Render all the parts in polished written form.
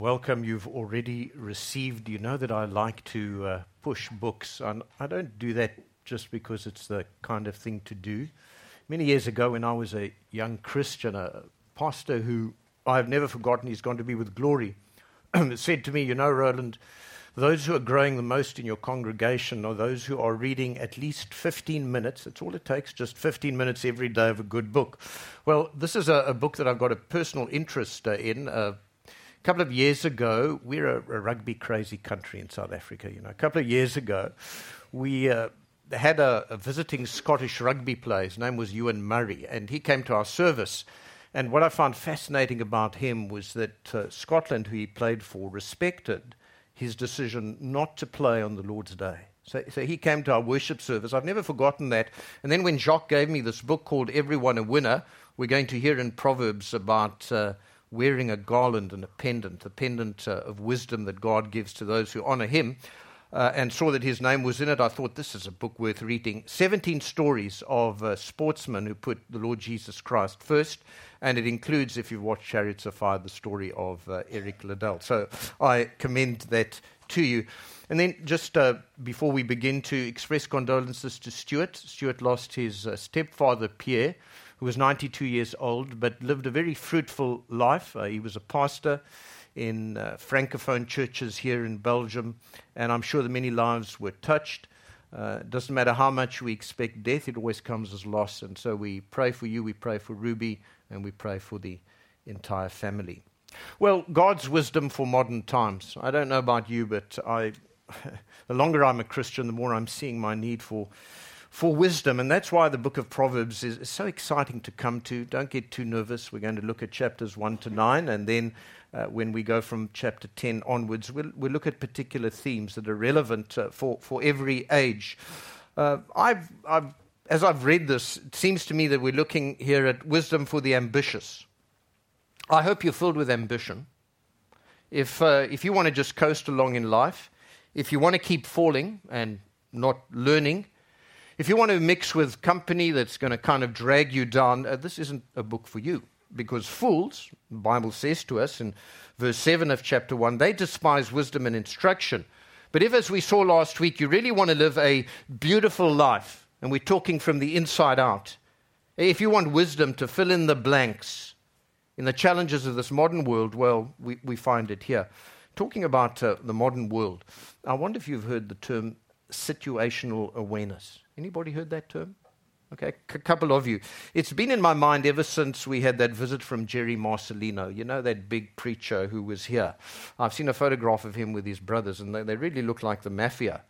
Welcome. You've already received. You know that I like to push books. I don't do that just because it's the kind of thing to do. Many years ago, when I was a young Christian, a pastor who I've never forgotten, he's gone to be with glory, said to me, "You know, Roland, those who are growing the most in your congregation are those who are reading at least 15 minutes. That's all it takes, just 15 minutes every day of a good book." Well, this is a book that I've got a personal interest in. A couple of years ago, we're a rugby crazy country in South Africa. You know, a couple of years ago, we had a visiting Scottish rugby player. His name was Ewan Murray, and he came to our service. And what I found fascinating about him was that Scotland, who he played for, respected his decision not to play on the Lord's Day. So he came to our worship service. I've never forgotten that. And then when Jacques gave me this book called Everyone a Winner, we're going to hear in Proverbs about wearing a garland and a pendant, the pendant of wisdom that God gives to those who honor him, and saw that his name was in it. I thought, this is a book worth reading. 17 stories of sportsmen who put the Lord Jesus Christ first, and it includes, if you've watched Chariots of Fire, the story of Eric Liddell. So I commend that to you. And then just before we begin, to express condolences to Stuart. Stuart lost his stepfather, Pierre, who was 92 years old, but lived a very fruitful life. He was a pastor in Francophone churches here in Belgium, and I'm sure that many lives were touched. It doesn't matter how much we expect death, it always comes as loss. And so we pray for you, we pray for Ruby, and we pray for the entire family. Well, God's wisdom for modern times. I don't know about you, but the longer I'm a Christian, the more I'm seeing my need for wisdom. And that's why the book of Proverbs is so exciting to come to. Don't get too nervous. We're going to look at chapters 1 to 9, and then when we go from chapter 10 onwards, we'll look at particular themes that are relevant for every age. As I've read this, it seems to me that we're looking here at wisdom for the ambitious. I hope you're filled with ambition. If you want to just coast along in life, if you want to keep falling and not learning, if you want to mix with company that's going to kind of drag you down, this isn't a book for you. Because fools, the Bible says to us in verse 7 of chapter 1, they despise wisdom and instruction. But if, as we saw last week, you really want to live a beautiful life, and we're talking from the inside out, if you want wisdom to fill in the blanks in the challenges of this modern world, well, we find it here. Talking about the modern world, I wonder if you've heard the term situational awareness. Anybody heard that term? Okay, a couple of you. It's been in my mind ever since we had that visit from Jerry Marcelino, you know, that big preacher who was here. I've seen a photograph of him with his brothers, and they really look like the mafia.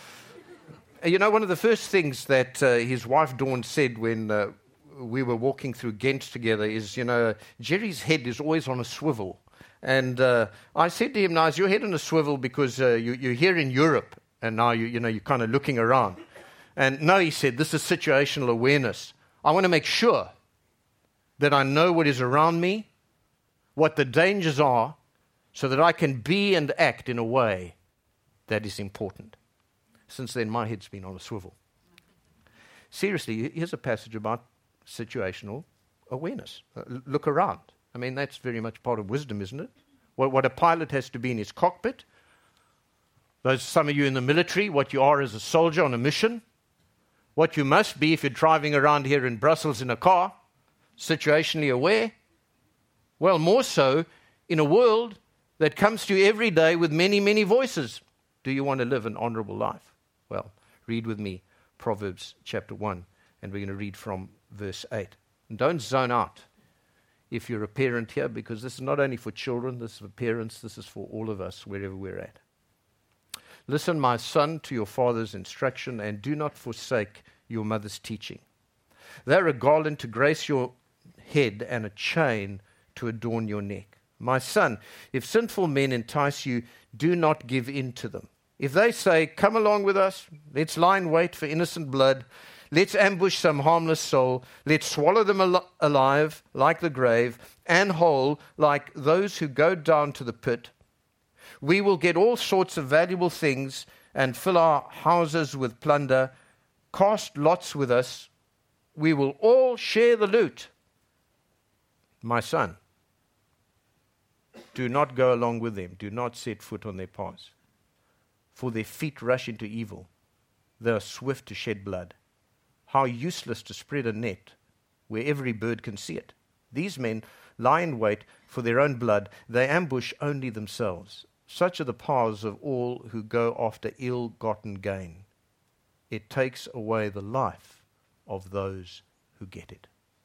You know, one of the first things that his wife Dawn said when we were walking through Ghent together is, you know, Jerry's head is always on a swivel. And I said to him, now, is your head on a swivel because you're here in Europe, and now you're kind of looking around? And no, he said, this is situational awareness. I want to make sure that I know what is around me, what the dangers are, so that I can be and act in a way that is important. Since then, my head's been on a swivel. Seriously, here's a passage about situational awareness. Look around. I mean, that's very much part of wisdom, isn't it? What a pilot has to be in his cockpit. Those some of you in the military, what you are as a soldier on a mission. What you must be if you're driving around here in Brussels in a car, situationally aware. Well, more so in a world that comes to you every day with many, many voices. Do you want to live an honorable life? Well, read with me Proverbs chapter 1, and we're going to read from verse 8. And don't zone out if you're a parent here, because this is not only for children, this is for parents, this is for all of us, wherever we're at. Listen, my son, to your father's instruction, and do not forsake your mother's teaching. They're a garland to grace your head and a chain to adorn your neck. My son, if sinful men entice you, do not give in to them. If they say, come along with us, let's lie in wait for innocent blood, let's ambush some harmless soul, let's swallow them alive like the grave, and whole like those who go down to the pit, we will get all sorts of valuable things and fill our houses with plunder. Cast lots with us. We will all share the loot. My son, Do not go along with them. Do not set foot on their paths. For their feet rush into evil. They are swift to shed blood. How useless to spread a net where every bird can see it. These men lie in wait for their own blood. They ambush only themselves. Such are the paths of all who go after ill-gotten gain. It takes away the life of those who get it.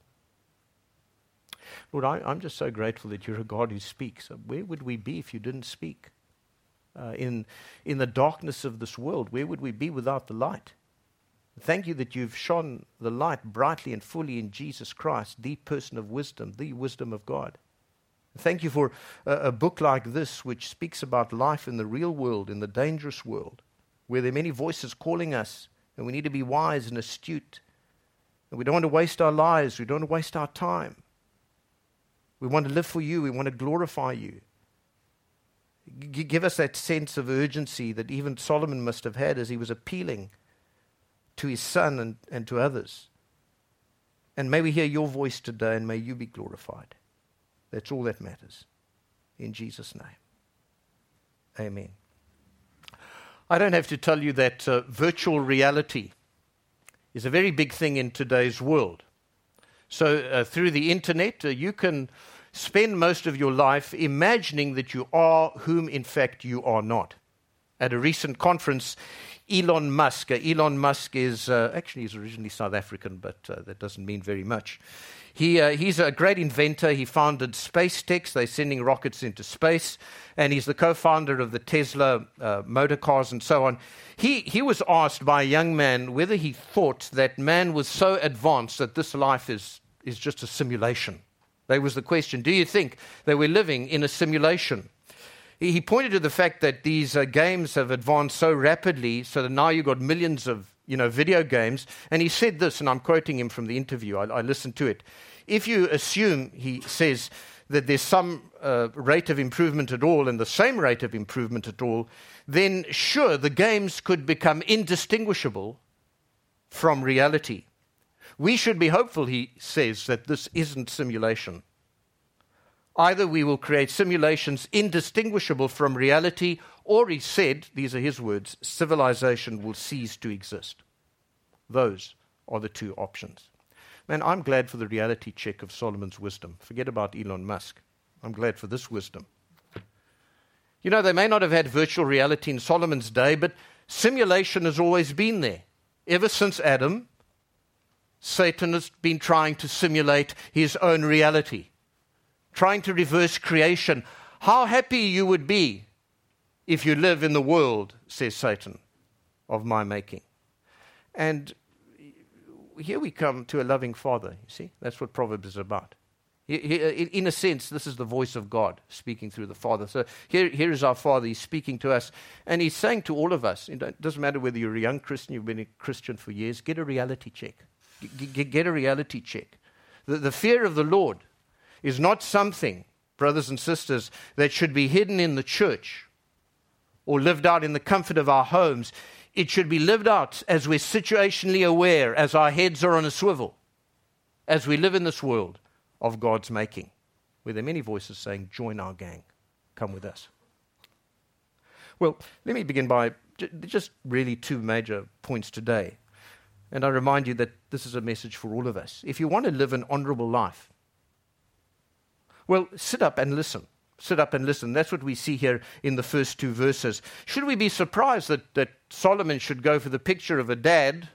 Lord, I'm just so grateful that you're a God who speaks. Where would we be if you didn't speak? In the darkness of this world, where would we be without the light? Thank you that you've shone the light brightly and fully in Jesus Christ, the person of wisdom, the wisdom of God. Thank you for a book like this, which speaks about life in the real world, in the dangerous world, where there are many voices calling us, and we need to be wise and astute. And we don't want to waste our lives. We don't want to waste our time. We want to live for you. We want to glorify you. Give us that sense of urgency that even Solomon must have had as he was appealing to his son and to others. And may we hear your voice today, and may you be glorified. That's all that matters. In Jesus' name. Amen. I don't have to tell you that virtual reality is a very big thing in today's world. So through the internet, you can spend most of your life imagining that you are whom in fact you are not. At a recent conference, Elon Musk is, actually he's originally South African, but that doesn't mean very much. He's a great inventor. He founded SpaceX. They're sending rockets into space. And he's the co-founder of the Tesla motor cars and so on. He was asked by a young man whether he thought that man was so advanced that this life is just a simulation. That was the question. Do you think that we're living in a simulation? He pointed to the fact that these games have advanced so rapidly so that now you've got millions of video games. And he said this, and I'm quoting him from the interview. I listened to it. If you assume, he says, that there's some rate of improvement at all and the same rate of improvement at all, then sure, the games could become indistinguishable from reality. We should be hopeful, he says, that this isn't simulation. Either we will create simulations indistinguishable from reality, or, he said, these are his words, civilization will cease to exist. Those are the two options. Man, I'm glad for the reality check of Solomon's wisdom. Forget about Elon Musk. I'm glad for this wisdom. They may not have had virtual reality in Solomon's day, but simulation has always been there. Ever since Adam, Satan has been trying to simulate his own reality, trying to reverse creation. How happy you would be if you live in the world, says Satan, of my making. And here we come to a loving Father, you see. That's what Proverbs is about. In a sense, this is the voice of God speaking through the Father. So here is our Father. He's speaking to us. And he's saying to all of us, it doesn't matter whether you're a young Christian, you've been a Christian for years, get a reality check. Get a reality check. The fear of the Lord is not something, brothers and sisters, that should be hidden in the church or lived out in the comfort of our homes. It should be lived out as we're situationally aware, as our heads are on a swivel, as we live in this world of God's making, where there are many voices saying, join our gang, come with us. Well, let me begin by just really two major points today. And I remind you that this is a message for all of us. If you want to live an honorable life, well, sit up and listen. Sit up and listen. That's what we see here in the first two verses. Should we be surprised that Solomon should go for the picture of a dad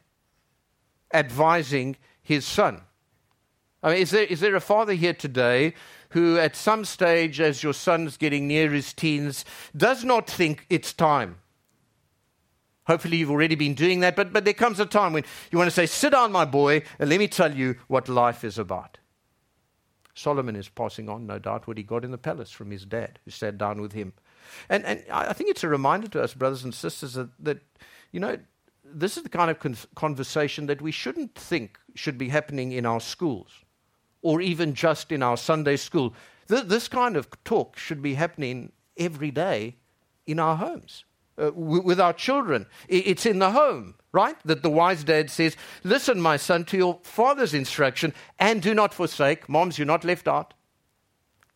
advising his son? I mean, is there a father here today who at some stage, as your son's getting near his teens, does not think it's time? Hopefully you've already been doing that, but there comes a time when you want to say, sit down, my boy, and let me tell you what life is about. Solomon is passing on, no doubt, what he got in the palace from his dad, who sat down with him. And I think it's a reminder to us, brothers and sisters, that this is the kind of conversation that we shouldn't think should be happening in our schools, or even just in our Sunday school. This kind of talk should be happening every day in our homes, with our children. It's in the home, right? That the wise dad says, listen, my son, to your father's instruction, and do not forsake. Moms, you're not left out.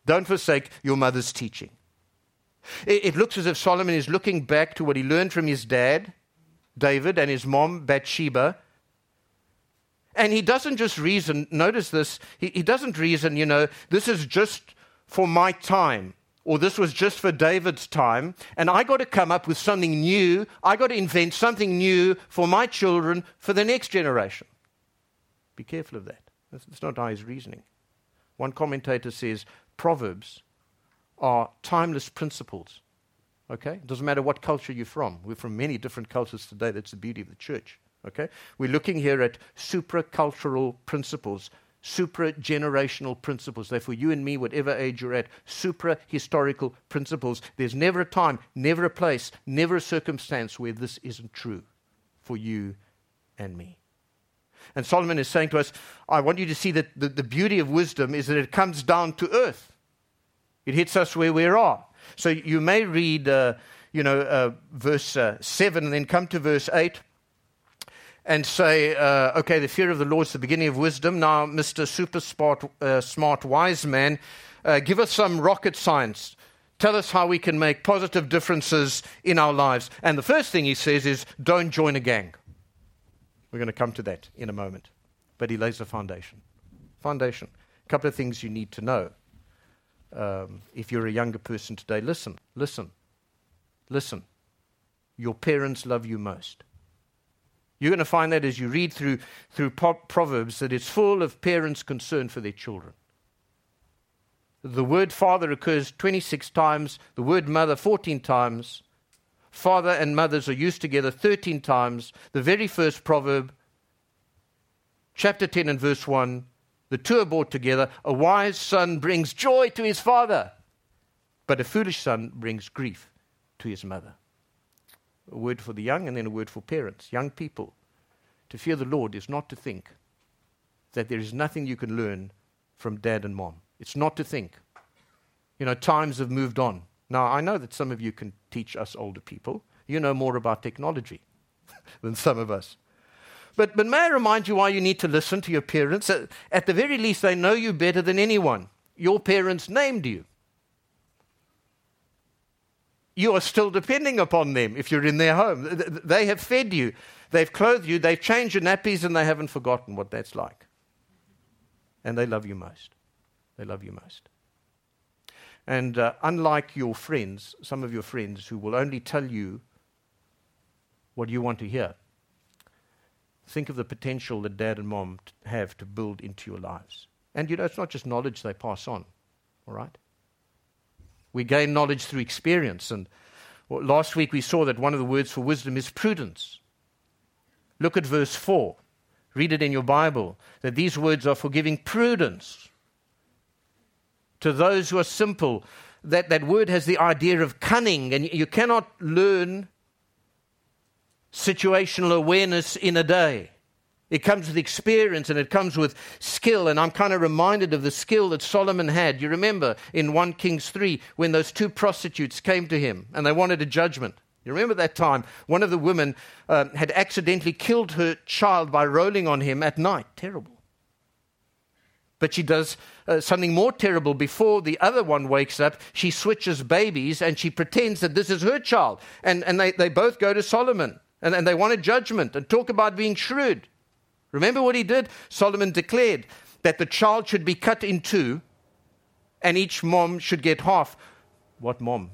Don't forsake your mother's teaching. It looks as if Solomon is looking back to what he learned from his dad, David, and his mom, Bathsheba. And he doesn't just reason, notice this, he doesn't reason, this is just for my time, or this was just for David's time, and I got to come up with something new, I got to invent something new for my children, for the next generation. Be careful of that. That's not how he's reasoning. One commentator says, Proverbs are timeless principles. Okay? It doesn't matter what culture you're from. We're from many different cultures today. That's the beauty of the church. Okay? We're looking here at supra-cultural principles, supra-generational principles. They're for you and me, whatever age you're at, supra-historical principles. There's never a time, never a place, never a circumstance where this isn't true for you and me. And Solomon is saying to us, I want you to see that the beauty of wisdom is that it comes down to earth. It hits us where we are. So you may read, verse 7 and then come to verse 8 and say, okay, the fear of the Lord is the beginning of wisdom. Now, Mr. Super smart wise man, give us some rocket science. Tell us how we can make positive differences in our lives. And the first thing he says is, don't join a gang. We're going to come to that in a moment. But he lays the foundation. Foundation. A couple of things you need to know. If you're a younger person today, listen. Your parents love you most. You're going to find that as you read through Proverbs, that it's full of parents' concern for their children. The word father occurs 26 times, the word mother 14 times. Father and mothers are used together 13 times. The very first proverb, chapter 10 and verse 1, the two are brought together. A wise son brings joy to his father, but a foolish son brings grief to his mother. A word for the young and then a word for parents. Young people, to fear the Lord is not to think that there is nothing you can learn from dad and mom. It's not to think. Times have moved on. Now, I know that some of you can teach us older people. You know more about technology than some of us. But may I remind you why you need to listen to your parents? At the very least, they know you better than anyone. Your parents named you. You are still depending upon them if you're in their home. They have fed you. They've clothed you. They've changed your nappies, and they haven't forgotten what that's like. And they love you most. They love you most. And unlike your friends, some of your friends who will only tell you what you want to hear, think of the potential that dad and mom have to build into your lives. And it's not just knowledge they pass on, all right? We gain knowledge through experience. And last week we saw that one of the words for wisdom is prudence. Look at verse 4. Read it in your Bible, that these words are for giving prudence to those who are simple. That word has the idea of cunning, and you cannot learn situational awareness in a day. It comes with experience and it comes with skill. And I'm kind of reminded of the skill that Solomon had. You remember in 1 Kings 3 when those two prostitutes came to him and they wanted a judgment. You remember that time? One of the women had accidentally killed her child by rolling on him at night. Terrible. But she does something more terrible. Before the other one wakes up, she switches babies and she pretends that this is her child. And they both go to Solomon and they want a judgment and talk about being shrewd. Remember what he did? Solomon declared that the child should be cut in two and each mom should get half. What mom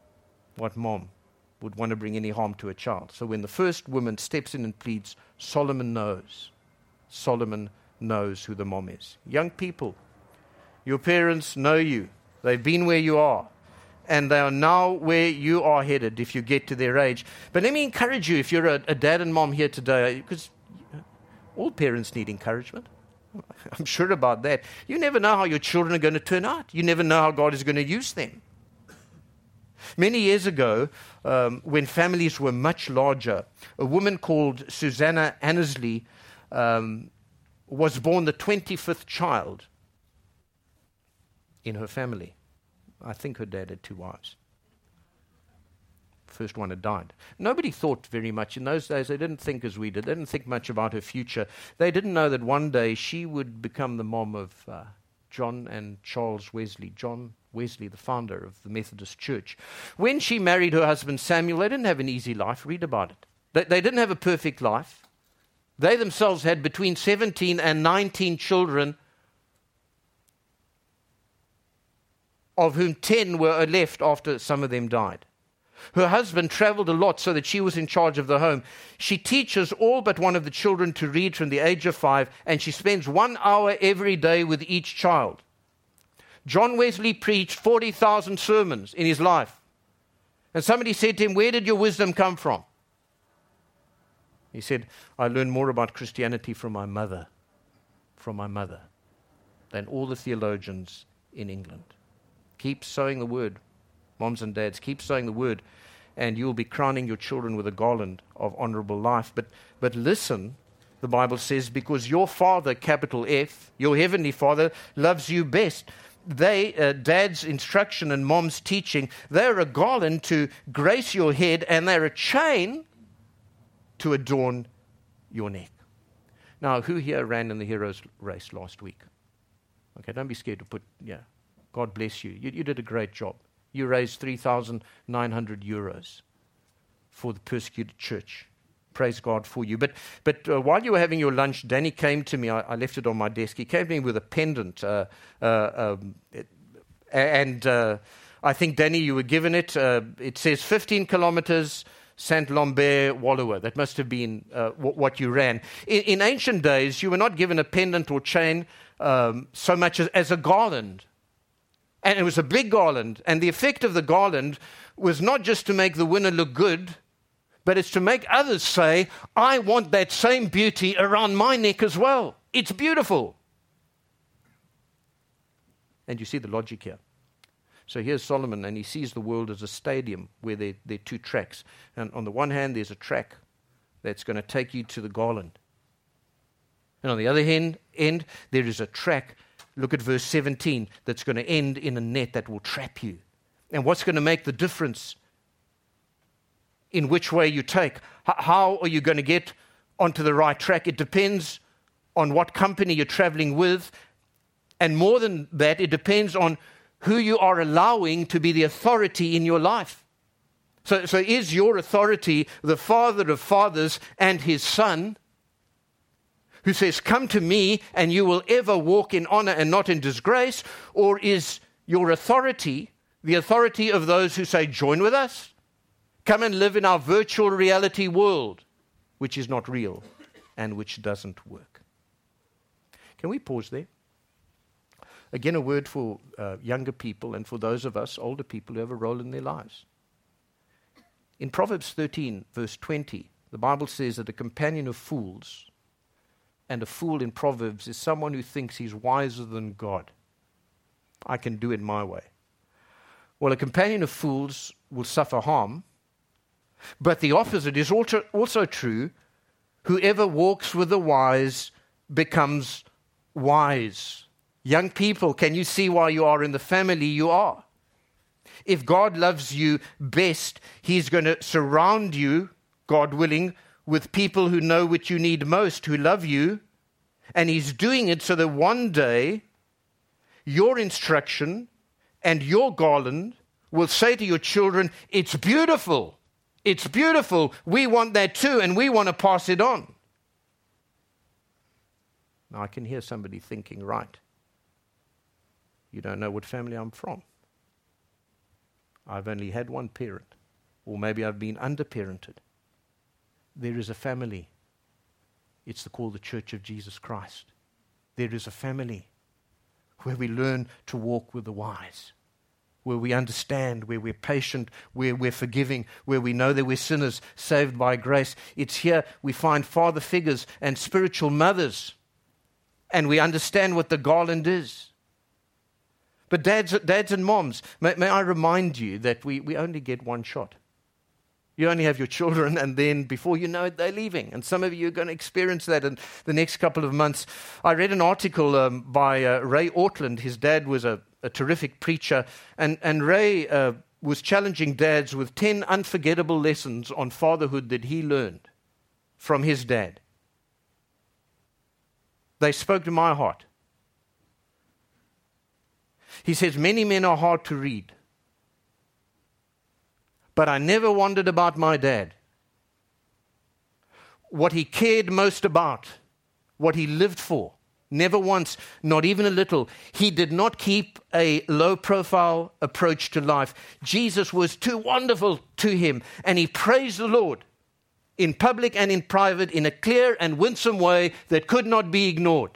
would want to bring any harm to a child? So when the first woman steps in and pleads, Solomon knows. Solomon knows who the mom is. Young people, your parents know you. They've been where you are. And they are now where you are headed if you get to their age. But let me encourage you, if you're a dad and mom here today, because all parents need encouragement. I'm sure about that. You never know how your children are going to turn out. You never know how God is going to use them. Many years ago, when families were much larger, a woman called Susanna Annesley was born the 25th child in her family. I think her dad had 2 wives. First one had died. Nobody thought very much. In those days, they didn't think as we did. They didn't think much about her future. They didn't know that one day she would become the mom of John and Charles Wesley. John Wesley, the founder of the Methodist Church. When she married her husband Samuel, they didn't have an easy life. Read about it. They didn't have a perfect life. They themselves had between 17 and 19 children, of whom 10 were left after some of them died. Her husband traveled a lot so that she was in charge of the home. She teaches all but one of the children to read from the age of 5, and she spends 1 hour every day with each child. John Wesley preached 40,000 sermons in his life. And somebody said to him, "Where did your wisdom come from?" He said, "I learned more about Christianity from my mother, than all the theologians in England." Keep sowing the word, moms and dads. Keep sowing the word, and you'll be crowning your children with a garland of honorable life. But listen, the Bible says, because your Father, capital F, your Heavenly Father, loves you best. Dad's instruction and mom's teaching, they're a garland to grace your head, and they're a chain to adorn your neck. Now, who here ran in the hero's race last week? Okay, don't be scared to put, God bless you. You did a great job. You raised 3,900 euros for the persecuted church. Praise God for you. But while you were having your lunch, Danny came to me. I left it on my desk. He came to me with a pendant. I think, Danny, you were given it. It says 15 kilometers, Saint-Lambert, Wallowa. That must have been what you ran. In ancient days, you were not given a pendant or chain so much as a garland. And it was a big garland. And the effect of the garland was not just to make the winner look good, but it's to make others say, "I want that same beauty around my neck as well. It's beautiful." And you see the logic here. So here's Solomon, and he sees the world as a stadium where there are 2 tracks. And on the one hand, there's a track that's going to take you to the garland. And on the other end, there is a track, look at verse 17, that's going to end in a net that will trap you. And what's going to make the difference in which way you take? How are you going to get onto the right track? It depends on what company you're traveling with. And more than that, it depends on who you are allowing to be the authority in your life. So is your authority the Father of fathers and his Son, who says, "Come to me and you will ever walk in honor and not in disgrace"? Or is your authority the authority of those who say, "Join with us, come and live in our virtual reality world," which is not real and which doesn't work? Can we pause there? Again, a word for younger people and for those of us, older people, who have a role in their lives. In Proverbs 13, verse 20, the Bible says that a companion of fools, and a fool in Proverbs is someone who thinks he's wiser than God. I can do it my way. Well, a companion of fools will suffer harm, but the opposite is also true. Whoever walks with the wise becomes wise. Young people, can you see why you are in the family you are? If God loves you best, he's going to surround you, God willing, with people who know what you need most, who love you. And he's doing it so that one day your instruction and your garland will say to your children, "It's beautiful. It's beautiful. We want that too, and we want to pass it on." Now I can hear somebody thinking, right, you don't know what family I'm from. I've only had one parent, or maybe I've been underparented. There is a family. It's called the Church of Jesus Christ. There is a family where we learn to walk with the wise, where we understand, where we're patient, where we're forgiving, where we know that we're sinners saved by grace. It's here we find father figures and spiritual mothers, and we understand what the garland is. But dads and moms, may I remind you that we only get one shot. You only have your children, and then before you know it, they're leaving. And some of you are going to experience that in the next couple of months. I read an article by Ray Ortland. His dad was a terrific preacher, and Ray was challenging dads with 10 unforgettable lessons on fatherhood that he learned from his dad. They spoke to my heart. He says, many men are hard to read. But I never wondered about my dad. What he cared most about, what he lived for, never once, not even a little. He did not keep a low-profile approach to life. Jesus was too wonderful to him, and he praised the Lord in public and in private in a clear and winsome way that could not be ignored.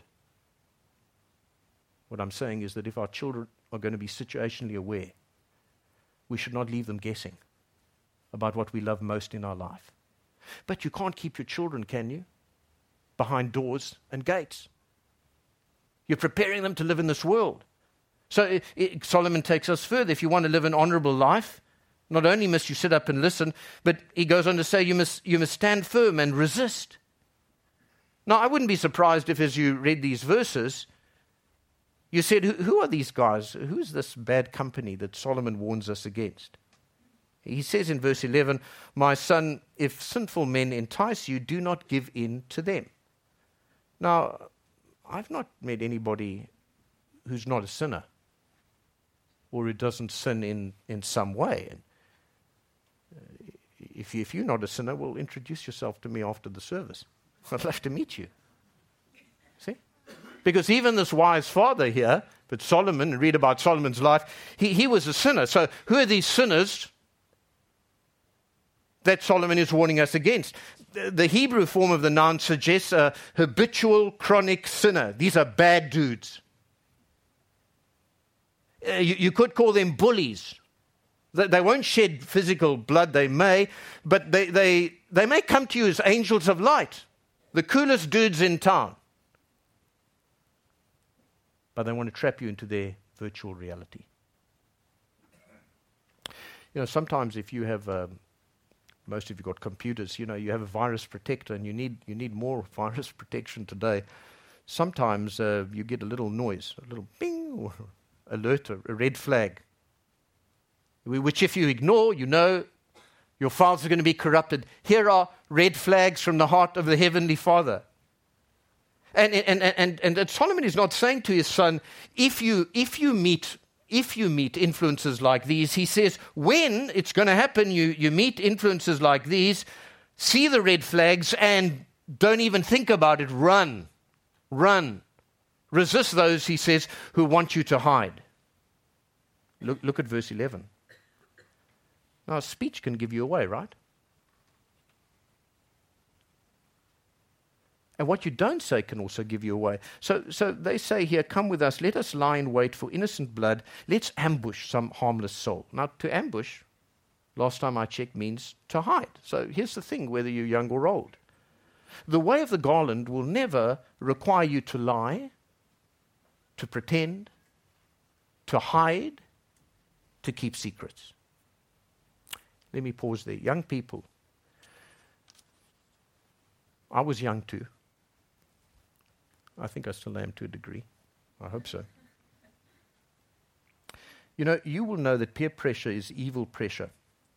What I'm saying is that if our children are going to be situationally aware, we should not leave them guessing about what we love most in our life. But you can't keep your children, can you? Behind doors and gates. You're preparing them to live in this world. So Solomon takes us further. If you want to live an honorable life, not only must you sit up and listen, but he goes on to say you must stand firm and resist. Now, I wouldn't be surprised if as you read these verses, you said, who are these guys? Who's this bad company that Solomon warns us against? He says in verse 11, my son, if sinful men entice you, do not give in to them. Now, I've not met anybody who's not a sinner or who doesn't sin in some way. And if you're not a sinner, well, introduce yourself to me after the service. I'd love to meet you. See? Because even this wise father here, but Solomon, and read about Solomon's life, he was a sinner. So who are these sinners that Solomon is warning us against? The Hebrew form of the noun suggests a habitual, chronic sinner. These are bad dudes. You could call them bullies. They won't shed physical blood, they may, but they may come to you as angels of light, the coolest dudes in town. But they want to trap you into their virtual reality. You know, sometimes if you have... most of you got computers, you know, you have a virus protector and you need more virus protection today. Sometimes you get a little noise, a little bing, or alert, a red flag, which if you ignore, you know your files are going to be corrupted. Here are red flags from the heart of the Heavenly Father. And Solomon is not saying to his son, if you meet influences like these, he says, when it's going to happen, you meet influences like these, see the red flags and don't even think about it. Run. Resist those, he says, who want you to hide. Look at verse 11. Now, speech can give you away, right? And what you don't say can also give you away. So they say here, come with us, let us lie in wait for innocent blood. Let's ambush some harmless soul. Now, to ambush, last time I checked, means to hide. So here's the thing, whether you're young or old. The way of the garland will never require you to lie, to pretend, to hide, to keep secrets. Let me pause there. Young people, I was young too. I think I still am to a degree. I hope so. You know, you will know that peer pressure is evil pressure.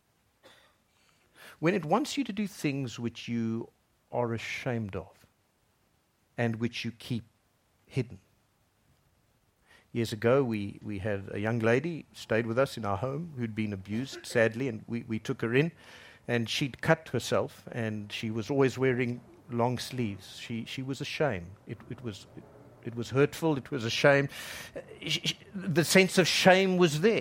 When it wants you to do things which you are ashamed of and which you keep hidden. Years ago, we had a young lady stayed with us in our home who'd been abused, sadly, and we took her in, and she'd cut herself, and she was always wearing long sleeves. She was ashamed. It was hurtful. It was a shame. The sense of shame was there.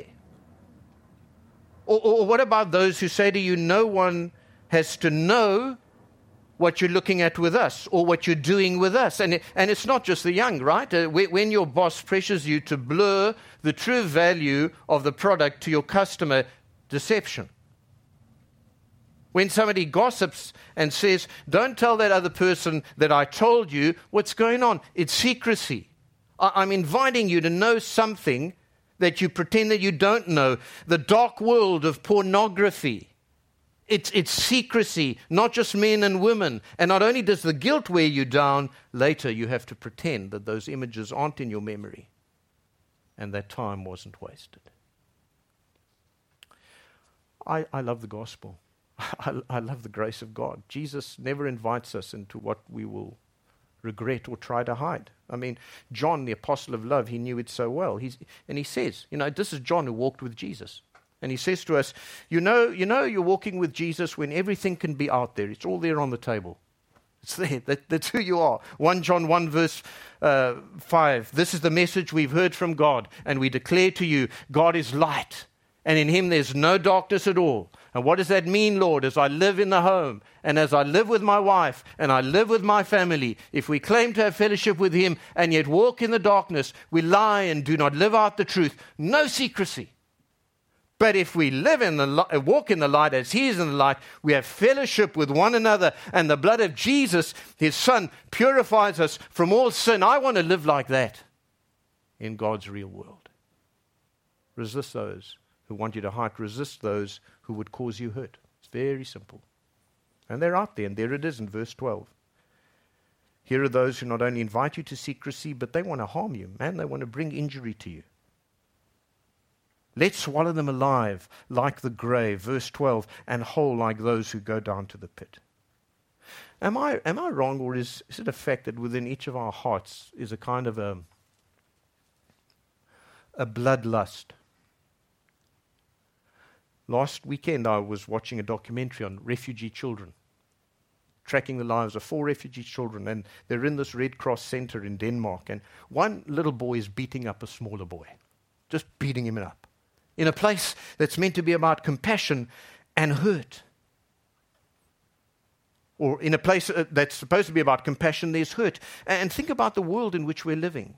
Or what about those who say to you, no one has to know what you're looking at with us or what you're doing with us? And it's not just the young, right? When your boss pressures you to blur the true value of the product to your customer, deception. When somebody gossips and says, don't tell that other person that I told you what's going on. It's secrecy. I'm inviting you to know something that you pretend that you don't know. The dark world of pornography. It's secrecy, not just men and women. And not only does the guilt wear you down, later you have to pretend that those images aren't in your memory and that time wasn't wasted. I love the gospel. I love the grace of God. Jesus never invites us into what we will regret or try to hide. I mean, John, the apostle of love, he knew it so well. And he says, this is John who walked with Jesus. And he says to us, you know you're walking with Jesus when everything can be out there. It's all there on the table. It's there. That's who you are. 1 John 1 verse 5. This is the message we've heard from God, and we declare to you, God is light, and in him there's no darkness at all. And what does that mean, Lord? As I live in the home, and as I live with my wife, and I live with my family, if we claim to have fellowship with him, and yet walk in the darkness, we lie and do not live out the truth. No secrecy. But if we live in the walk in the light as he is in the light, we have fellowship with one another, and the blood of Jesus, his Son, purifies us from all sin. I want to live like that in God's real world. Resist those who want you to hide. Resist those who would cause you hurt. It's very simple. And they're out there, and there it is in verse 12. Here are those who not only invite you to secrecy, but they want to harm you. Man, they want to bring injury to you. Let's swallow them alive like the grave, verse 12, and whole like those who go down to the pit. Am I wrong, or is it a fact that within each of our hearts is a kind of a bloodlust? Last weekend I was watching a documentary on refugee children, tracking the lives of 4 refugee children, and they're in this Red Cross center in Denmark, and one little boy is beating up a smaller boy, just beating him up. In a place that's meant to be about compassion and hurt. Or in a place that's supposed to be about compassion, there's hurt. And think about the world in which we're living.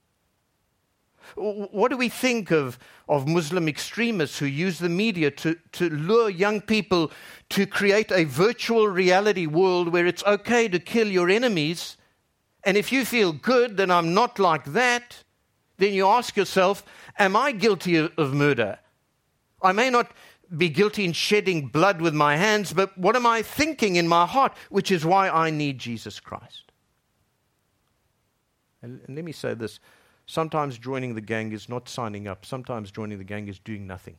What do we think of Muslim extremists who use the media to lure young people to create a virtual reality world where it's okay to kill your enemies? And if you feel good, then I'm not like that. Then you ask yourself, am I guilty of murder? I may not be guilty in shedding blood with my hands, but what am I thinking in my heart? Which is why I need Jesus Christ. And let me say this. Sometimes joining the gang is not signing up. Sometimes joining the gang is doing nothing.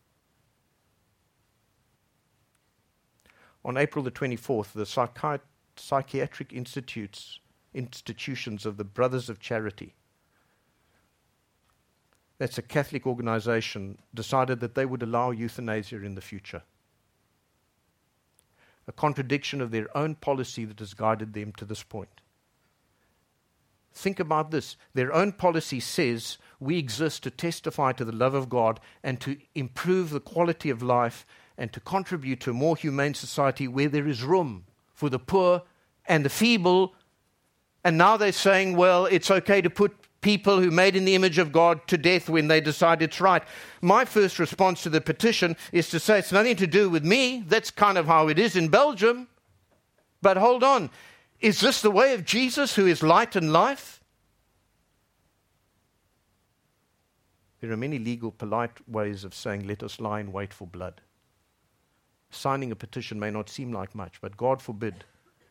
On April the 24th, the psychiatric institutions of the Brothers of Charity, that's a Catholic organization, decided that they would allow euthanasia in the future. A contradiction of their own policy that has guided them to this point. Think about this. Their own policy says we exist to testify to the love of God and to improve the quality of life and to contribute to a more humane society where there is room for the poor and the feeble. And now they're saying, well, it's okay to put people who made in the image of God to death when they decide it's right. My first response to the petition is to say it's nothing to do with me. That's kind of how it is in Belgium. But hold on. Is this the way of Jesus, who is light and life? There are many legal, polite ways of saying, let us lie in wait for blood. Signing a petition may not seem like much, but God forbid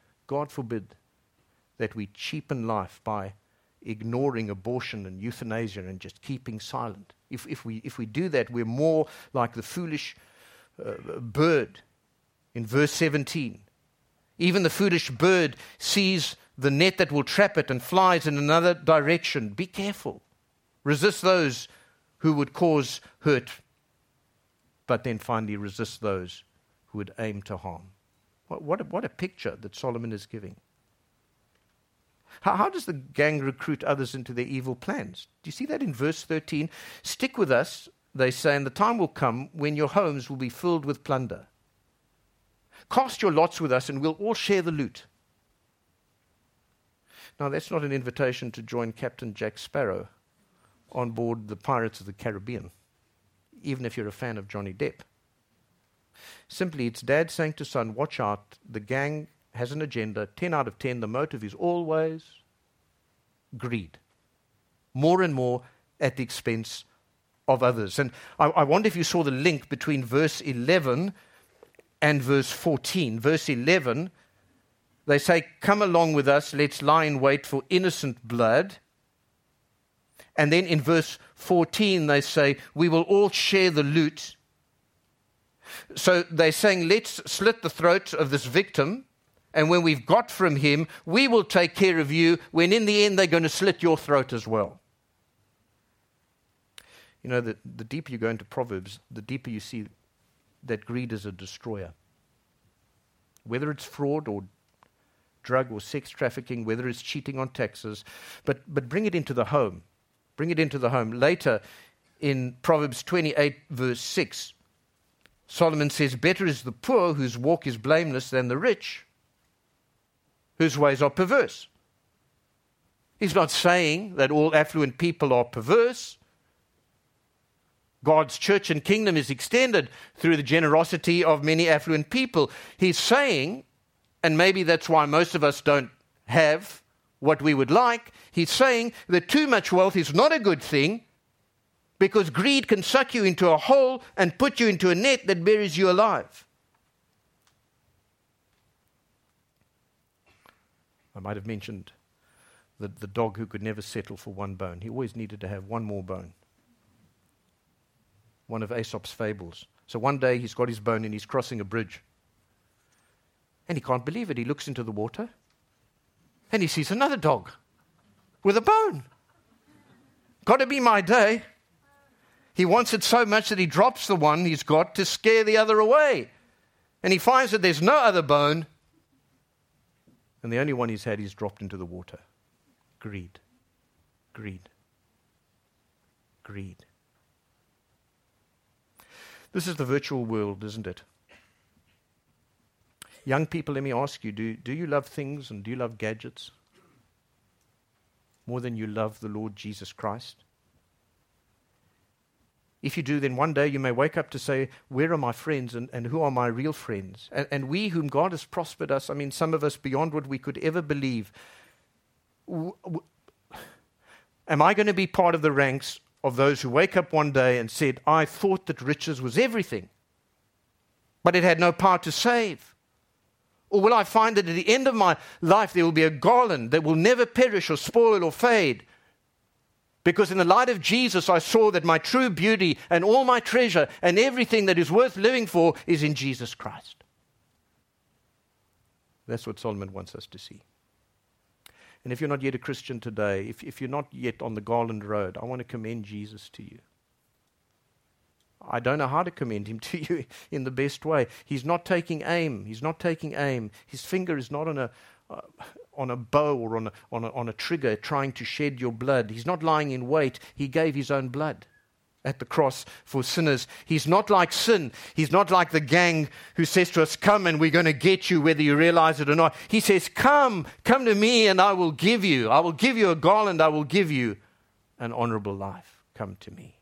that we cheapen life by ignoring abortion and euthanasia and just keeping silent. If we do that, we're more like the foolish bird in verse 17. Even the foolish bird sees the net that will trap it and flies in another direction. Be careful. Resist those who would cause hurt, but then finally resist those who would aim to harm. What a picture that Solomon is giving. How does the gang recruit others into their evil plans? Do you see that in verse 13? Stick with us, they say, and the time will come when your homes will be filled with plunder. Cast your lots with us and we'll all share the loot. Now, that's not an invitation to join Captain Jack Sparrow on board the Pirates of the Caribbean, even if you're a fan of Johnny Depp. Simply, it's dad saying to son, watch out, the gang has an agenda. 10 out of 10, the motive is always greed. More and more at the expense of others. And I wonder if you saw the link between verse 11 and verse 14. Verse 11, they say, come along with us, let's lie in wait for innocent blood. And then in verse 14, they say, we will all share the loot. So they're saying, let's slit the throat of this victim, And when we've got from him, we will take care of you, when in the end they're going to slit your throat as well. You know, the deeper you go into Proverbs, the deeper you see that greed is a destroyer. Whether it's fraud or drug or sex trafficking, whether it's cheating on taxes, but bring it into the home. Bring it into the home. Later, in Proverbs 28, verse 6, Solomon says, better is the poor whose walk is blameless than the rich, whose ways are perverse. He's not saying that all affluent people are perverse. God's church and kingdom is extended through the generosity of many affluent people. He's saying, and maybe that's why most of us don't have what we would like, he's saying that too much wealth is not a good thing, because greed can suck you into a hole and put you into a net that buries you alive. I might have mentioned the dog who could never settle for one bone. He always needed to have one more bone. One of Aesop's fables. So one day he's got his bone and he's crossing a bridge. And he can't believe it. He looks into the water and he sees another dog with a bone. Got to be my day. He wants it so much that he drops the one he's got to scare the other away. And he finds that there's no other bone. And the only one he's had is dropped into the water. Greed. Greed. Greed. This is the virtual world, isn't it? Young people, let me ask you, do you love things and do you love gadgets more than you love the Lord Jesus Christ? If you do, then one day you may wake up to say, where are my friends and who are my real friends? And we whom God has prospered us, I mean, some of us beyond what we could ever believe. Am I going to be part of the ranks of those who wake up one day and said, I thought that riches was everything, but it had no power to save? Or will I find that at the end of my life there will be a garland that will never perish or spoil or fade? Because in the light of Jesus, I saw that my true beauty and all my treasure and everything that is worth living for is in Jesus Christ. That's what Solomon wants us to see. And if you're not yet a Christian today, if you're not yet on the Garland Road, I want to commend Jesus to you. I don't know how to commend him to you in the best way. He's not taking aim. He's not taking aim. His finger is not on a bow or on a trigger trying to shed your blood. He's not lying in wait. He gave his own blood at the cross for sinners. He's not like sin. He's not like the gang who says to us, come and we're going to get you whether you realize it or not. He says, come to me and I will give you. I will give you a garland. I will give you an honorable life. Come to me.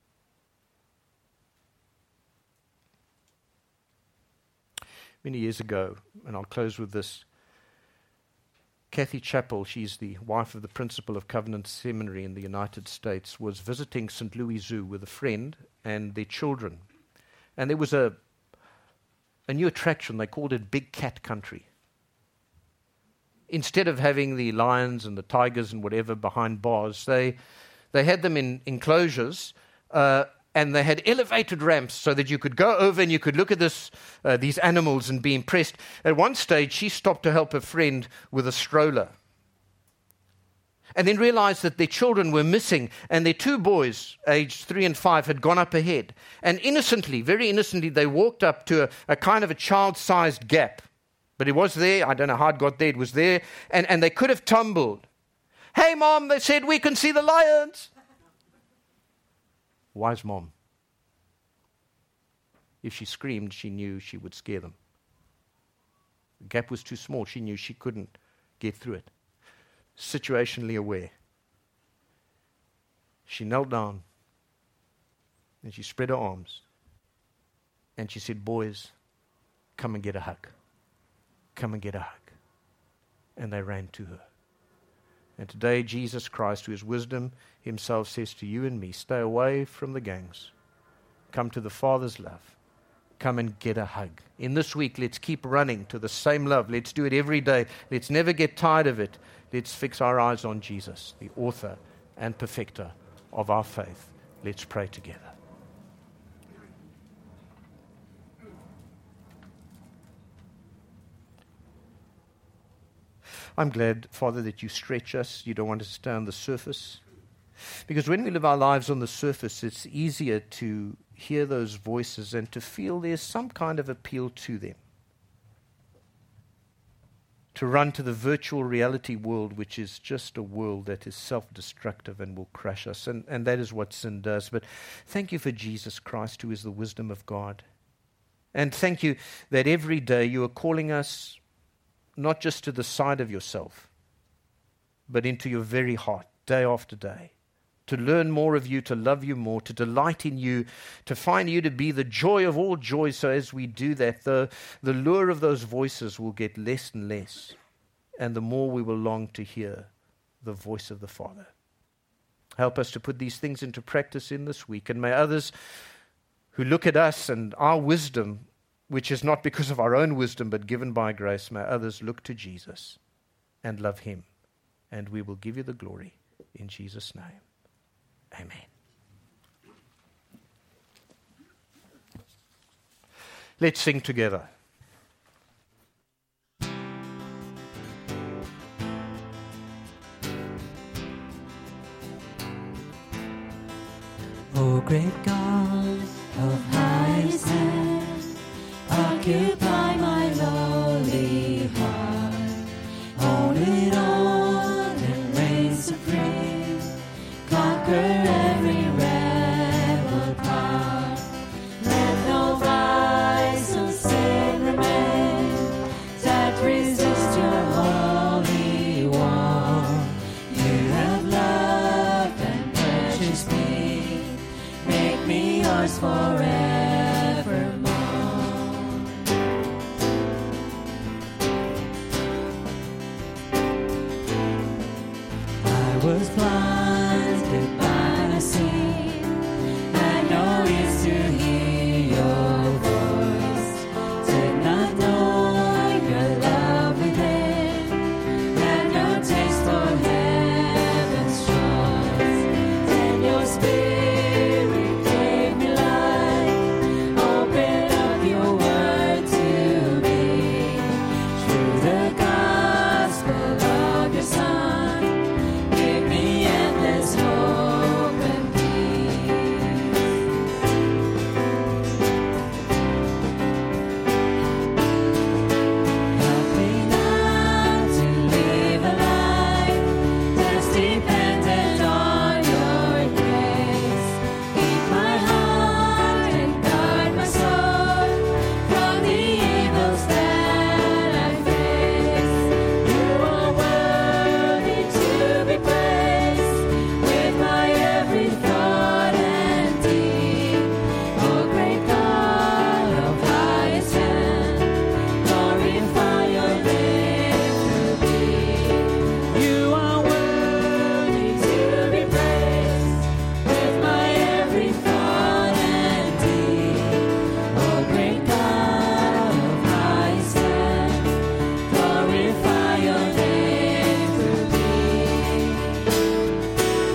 Many years ago, and I'll close with this, Kathy Chappell, she's the wife of the principal of Covenant Seminary in the United States, was visiting St. Louis Zoo with a friend and their children. And there was a new attraction. They called it Big Cat Country. Instead of having the lions and the tigers and whatever behind bars, they had them in enclosures, and they had elevated ramps so that you could go over and you could look at these animals and be impressed. At one stage, she stopped to help a friend with a stroller. And then realized that their children were missing, and their two boys, aged 3 and 5, had gone up ahead. And innocently, very innocently, they walked up to a kind of a child-sized gap. But it was there. I don't know how it got there. It was there. And they could have tumbled. Hey, Mom, they said, we can see the lions. Wise mom. If she screamed, she knew she would scare them. The gap was too small. She knew she couldn't get through it. Situationally aware. She knelt down and she spread her arms and she said, boys, come and get a hug. Come and get a hug. And they ran to her. And today, Jesus Christ, who is wisdom himself, says to you and me, stay away from the gangs. Come to the Father's love. Come and get a hug. In this week, let's keep running to the same love. Let's do it every day. Let's never get tired of it. Let's fix our eyes on Jesus, the author and perfecter of our faith. Let's pray together. I'm glad, Father, that you stretch us. You don't want us to stay on the surface. Because when we live our lives on the surface, it's easier to hear those voices and to feel there's some kind of appeal to them. To run to the virtual reality world, which is just a world that is self-destructive and will crush us. And that is what sin does. But thank you for Jesus Christ, who is the wisdom of God. And thank you that every day you are calling us not just to the side of yourself, but into your very heart, day after day. To learn more of you, to love you more, to delight in you, to find you to be the joy of all joys. So as we do that, the lure of those voices will get less and less, and the more we will long to hear the voice of the Father. Help us to put these things into practice in this week, and may others who look at us and our wisdom, which is not because of our own wisdom, but given by grace, may others look to Jesus and love him, and we will give you the glory in Jesus' name. Amen. Let's sing together. O great God of highest heaven, occupy my lowly heart, own it all and reign supreme, conquer every rebel power, let no vice or sin remain that resist your holy wall. You have loved and purchased me, make me yours forevermore. I was blinded by the sin, had no ears to hear your voice, did not know your love within, had no taste for heaven's joys. Then your spirit gave me life, open up your word to me, through the gospel of your Son, give me endless hope and peace. Help me now to live a life that's dependent on your grace. Keep my heart and guard my soul from the evils that I face. You are worthy to be praised with my every thought and deed. O great God of highest heaven, glorify your name through me. You are worthy to be praised with my every thought and deed. O great God of highest heaven, glorify your name through me.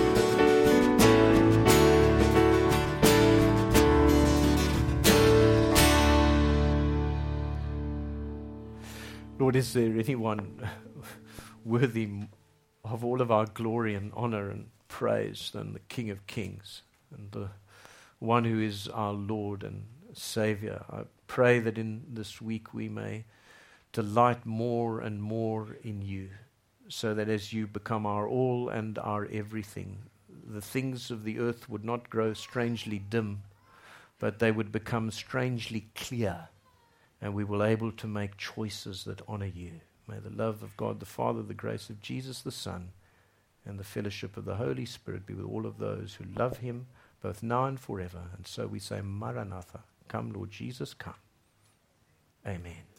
Lord, is there anyone worthy of all of our glory and honor and praise than the King of Kings and the one who is our Lord and Savior? I pray that in this week we may delight more and more in you, so that as you become our all and our everything, the things of the earth would not grow strangely dim, but they would become strangely clear, and we will able to make choices that honor you. May the love of God the Father, the grace of Jesus the Son, and the fellowship of the Holy Spirit be with all of those who love him, both now and forever. And so we say, Maranatha, come Lord Jesus, come. Amen.